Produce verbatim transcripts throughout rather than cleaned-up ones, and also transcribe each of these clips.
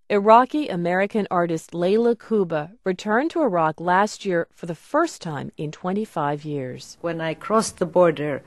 Iraqi-American artist Layla Kuba returned to Iraq last year for the first time in twenty-five years. When I crossed the border,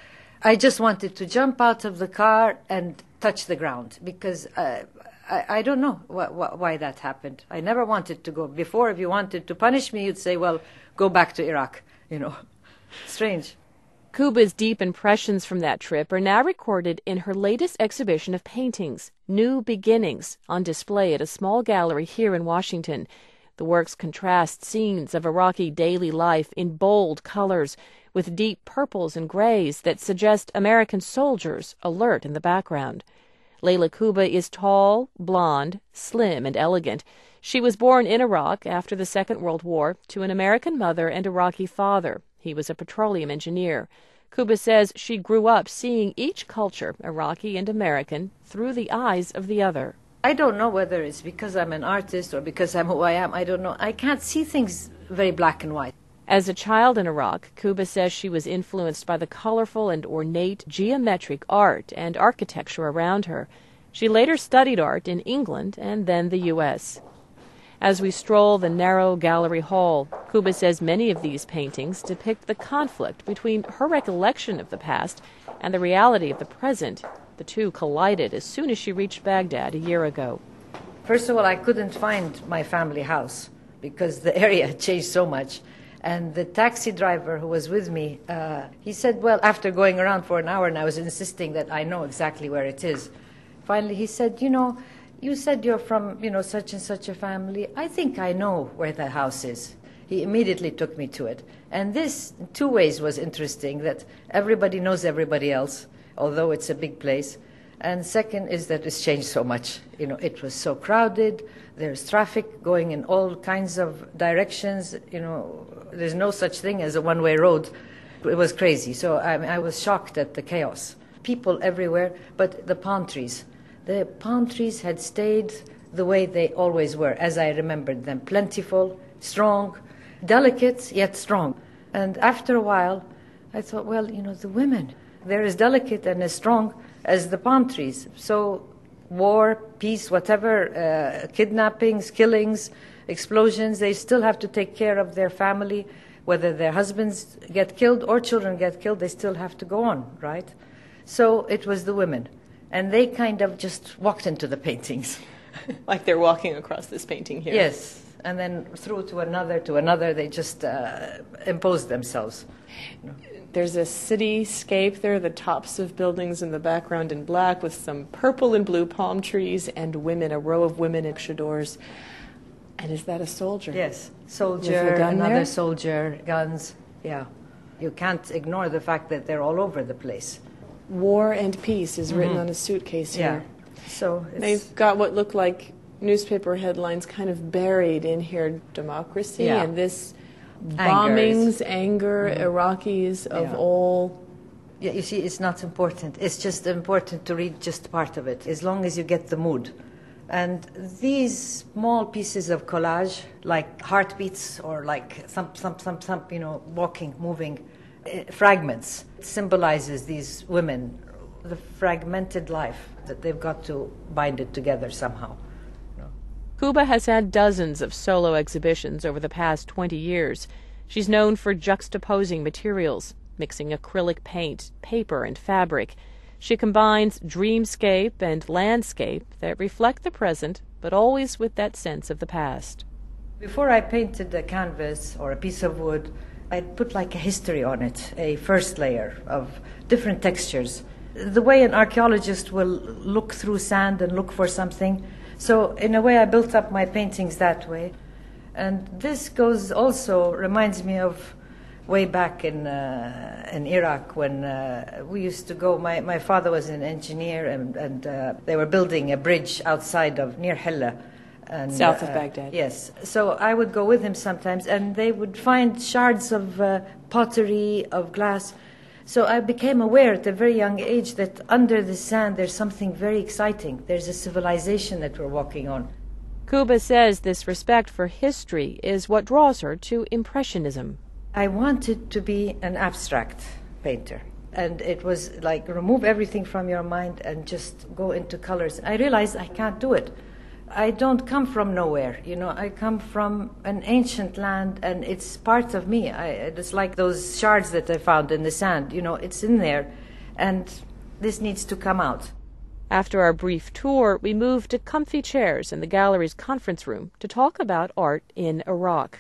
I just wanted to jump out of the car and touch the ground because uh, I, I don't know wh- wh- why that happened. I never wanted to go. Before, if you wanted to punish me, you'd say, well, go back to Iraq, you know. Strange. Kuba's deep impressions from that trip are now recorded in her latest exhibition of paintings, New Beginnings, on display at a small gallery here in Washington. The works contrast scenes of Iraqi daily life in bold colors, with deep purples and grays that suggest American soldiers alert in the background. Layla Kuba is tall, blonde, slim, and elegant. She was born in Iraq after the Second World War to an American mother and Iraqi father. He was a petroleum engineer. Kuba says she grew up seeing each culture, Iraqi and American, through the eyes of the other. I don't know whether it's because I'm an artist or because I'm who I am. I don't know. I can't see things very black and white. As a child in Iraq, Kuba says she was influenced by the colorful and ornate geometric art and architecture around her. She later studied art in England and then the U S As we stroll the narrow gallery hall, Kuba says many of these paintings depict the conflict between her recollection of the past and the reality of the present. The two collided as soon as she reached Baghdad a year ago. First of all, I couldn't find my family house because the area had changed so much. And the taxi driver who was with me, uh, he said, well, after going around for an hour and I was insisting that I know exactly where it is, finally he said, you know, you said you're from, you know, such and such a family. I think I know where the house is. He immediately took me to it. And this, in two ways, was interesting, that everybody knows everybody else, although it's a big place. And second is that it's changed so much. You know, it was so crowded. There's traffic going in all kinds of directions. You know, there's no such thing as a one-way road. It was crazy. So I, mean, I was shocked at the chaos. People everywhere, but the palm trees. The palm trees had stayed the way they always were, as I remembered them. Plentiful, strong, delicate, yet strong. And after a while, I thought, well, you know, the women, they're as delicate and as strong as the palm trees. So war, peace, whatever, uh, kidnappings, killings, explosions, they still have to take care of their family. Whether their husbands get killed or children get killed, they still have to go on, right? So it was the women. And they kind of just walked into the paintings. Like they're walking across this painting here. Yes, and then through to another, to another, they just uh, imposed themselves. You know. There's a cityscape there, the tops of buildings in the background in black with some purple and blue palm trees and women, a row of women in chadors. And is that a soldier? Yes, soldier, gun another there? soldier, guns, yeah. You can't ignore the fact that they're all over the place. War and Peace is written Mm-hmm. on a suitcase Yeah, here. so it's, They've got what look like newspaper headlines kind of buried in here, democracy Yeah. and this Anger bombings, is- anger, Iraqis of Yeah. all. yeah, you see, it's not important. It's just important to read just part of it, as long as you get the mood. And these small pieces of collage, like heartbeats or like thump, thump, thump, thump, you know, walking, moving, uh, fragments, symbolizes these women, the fragmented life, that they've got to bind it together somehow. You know. Kuba has had dozens of solo exhibitions over the past twenty years. She's known for juxtaposing materials, mixing acrylic paint, paper, and fabric. She combines dreamscape and landscape that reflect the present, but always with that sense of the past. Before I painted a canvas or a piece of wood, I'd put like a history on it, a first layer of different textures. The way an archaeologist will look through sand and look for something. So in a way, I built up my paintings that way. And this goes also, reminds me of way back in uh, in Iraq when uh, we used to go. My, my father was an engineer, and, and uh, they were building a bridge outside of, near Hilla. And, South of uh, Baghdad. Yes. So I would go with him sometimes, and they would find shards of uh, pottery, of glass. So I became aware at a very young age that under the sand there's something very exciting. There's a civilization that we're walking on. Kuba says this respect for history is what draws her to Impressionism. I wanted to be an abstract painter. And it was like remove everything from your mind and just go into colors. I realized I can't do it. I don't come from nowhere, you know. I come from an ancient land, and it's part of me. I, it's like those shards that I found in the sand, you know, it's in there, and this needs to come out. After our brief tour, we moved to comfy chairs in the gallery's conference room to talk about art in Iraq.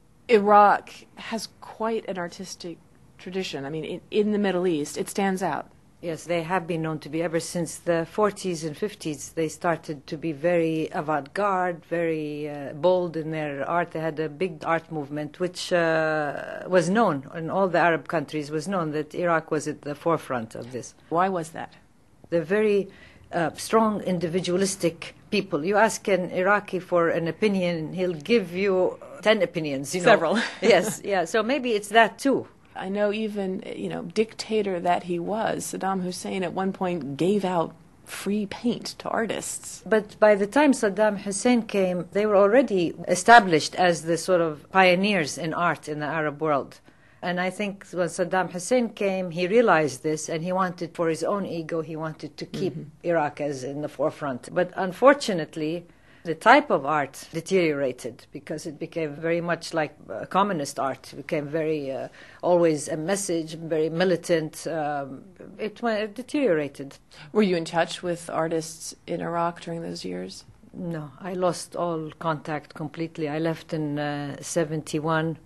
Iraq has quite an artistic tradition. I mean, in, in the Middle East, it stands out. Yes, they have been known to be, ever since the forties and fifties, they started to be very avant-garde, very uh, bold in their art. They had a big art movement, which uh, was known in all the Arab countries, was known that Iraq was at the forefront of this. Why was that? They're very uh, strong, individualistic people. You ask an Iraqi for an opinion, he'll give you ten opinions. You know? Several. Yes, yeah, so maybe it's that too. I know even, you know, dictator that he was, Saddam Hussein at one point gave out free paint to artists. But by the time Saddam Hussein came, they were already established as the sort of pioneers in art in the Arab world. And I think when Saddam Hussein came, he realized this, and he wanted, for his own ego, he wanted to keep mm-hmm. Iraq as in the forefront. But unfortunately, the type of art deteriorated because it became very much like uh, communist art. It became very, uh, always a message, very militant. Um, it, it deteriorated. Were you in touch with artists in Iraq during those years? No, I lost all contact completely. I left in uh, seventy-one,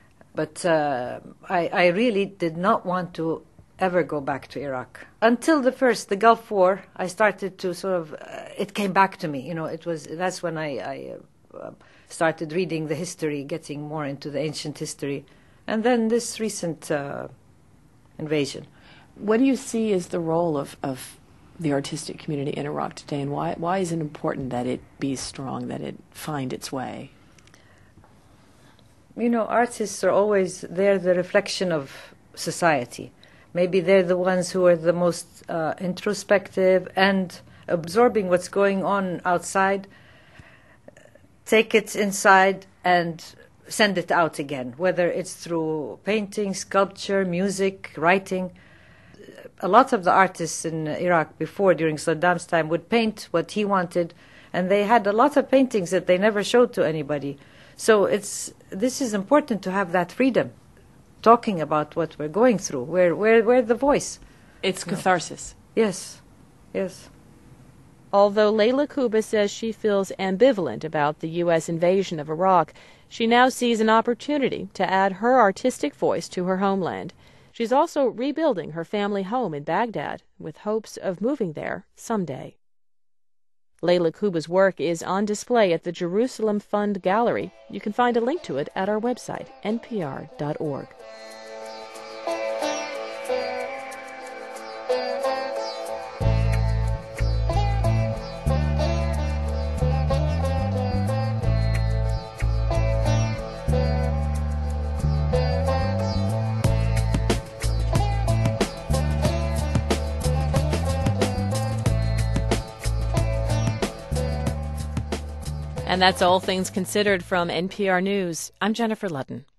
but uh, I, I really did not want to ever go back to Iraq. Until the first, the Gulf War, I started to sort of, uh, it came back to me, you know, it was, that's when I, I uh, started reading the history, getting more into the ancient history, and then this recent uh, invasion. What do you see as the role of, of the artistic community in Iraq today, and why, why is it important that it be strong, that it find its way? You know, artists are always, they're the reflection of society. Maybe they're the ones who are the most uh, introspective and absorbing what's going on outside, take it inside and send it out again, whether it's through painting, sculpture, music, writing. A lot of the artists in Iraq before, during Saddam's time, would paint what he wanted, and they had a lot of paintings that they never showed to anybody. So it's this is important to have that freedom. Talking about what we're going through, we're, we're, we're the voice. It's catharsis. Yes, yes. Although Layla Kuba says she feels ambivalent about the U S invasion of Iraq, she now sees an opportunity to add her artistic voice to her homeland. She's also rebuilding her family home in Baghdad with hopes of moving there someday. Layla Kuba's work is on display at the Jerusalem Fund Gallery. You can find a link to it at our website, N P R dot org. And that's All Things Considered from N P R News. I'm Jennifer Ludden.